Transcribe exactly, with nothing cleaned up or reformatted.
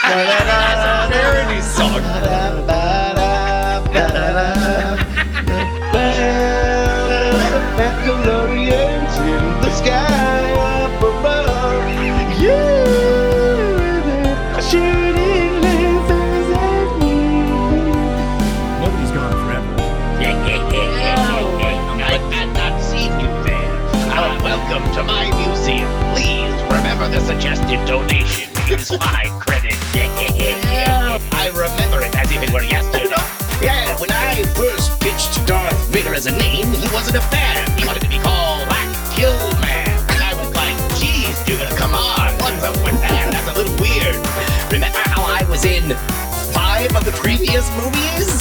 parody song. Nickelodeon's in the sky up above. Yeah, shooting lasers at me. Nobody's gone forever. I had not seen you there. Uh, welcome to my museum. Please remember the suggested donation means my credit. I remember it as if it were yesterday. Yeah, when I first pitched Darth Vader as a name, he wasn't a fan. He wanted to be called Black Kill Man. And I was like, geez, dude, come on. What's up with that? That's a little weird. Remember how I was in five of the previous movies?